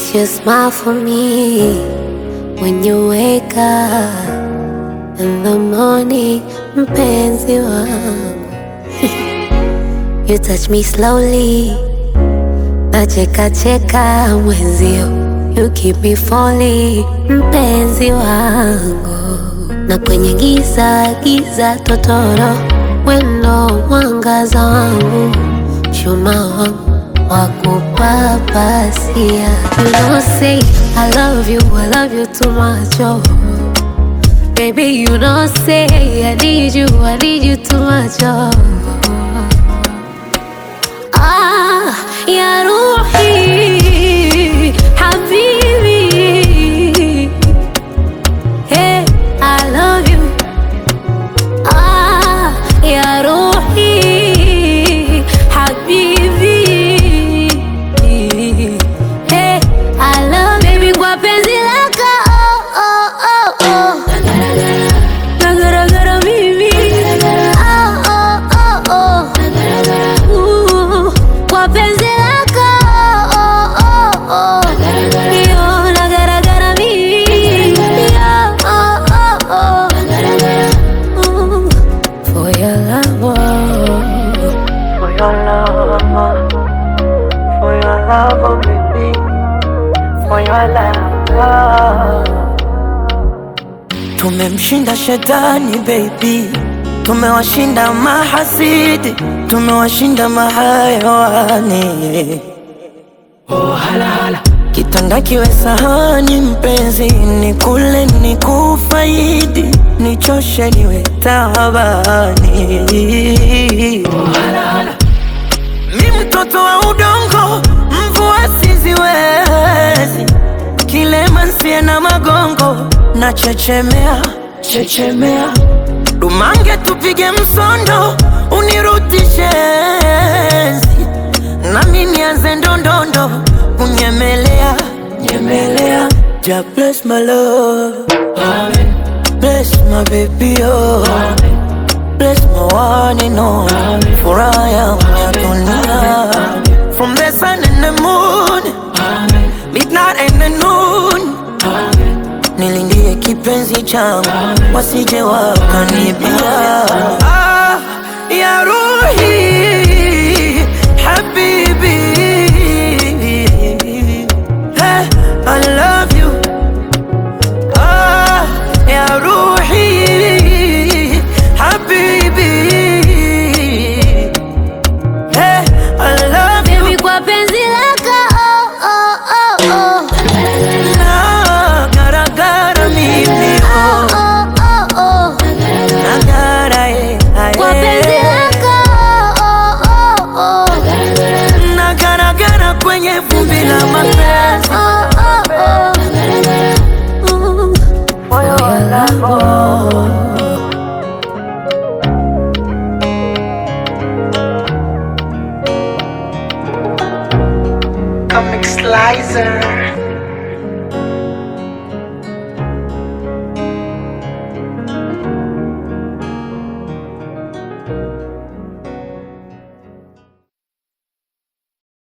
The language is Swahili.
You smile for me when you wake up in the morning, mpenzi wangu. You touch me slowly, nacheka cheka mwenzio. You keep me falling, mpenzi wangu. Na kwenye giza giza totoro, wendo mwangaza wangu, chuma wangu wakupapasia. You don't say I love you too much, oh. Baby, you don't say I need you too much, oh. Ah, ya Ruhi, Habibi. Hey, I love you. Ah, ya Ruhi, Habibi. Hey, I love baby kwa penzi lako, oh, oh, oh, oh. Nagaragara mimi, oh, oh, oh, oh. Kwa penzi lako, oh, oh, oh. Yo, nagaragara mimi, yo, oh, oh, oh. For your love, oh. For your love, for your love, oh baby, for your love. Tumemshinda shetani baby, tumewashinda mahasidi, tumewashinda mahayawani. Oh halala, kitanda kiwe sahani mpenzi, nikule nikufaidi, nichoshe niwe tabani. Oh halala, mi mtoto wa udongo, mvua siziwezi, kilema nsie na magongo, na chechemea, chechemea. Dumange tupige msondo, unirutishe enzi, nami nianze ndondondo, kunyemelea, nyemelea. Ja bless my love, amen. Bless my baby, oh, amen. Bless my one and only, for I am your dunia. From the sun and the moon, amen. Midnight and the noon, amen. Nilindie kipenzi changu, wasije wakanibia. Ah, ya Ruhi, Habibi. Hey, I love you. Ah, ya Ruhi, Habibi. Hey, I love you. Baby, kwa penzi lako, oh, oh, oh, oh. Nagaragara mimi, Oh, oh, oh, oh. nagara, Kwa penzi lako, oh, oh, oh. nagaragara kwenye vumbi la mapenzi. Oh, oh, oh. For your love, oh. Comic Slicer.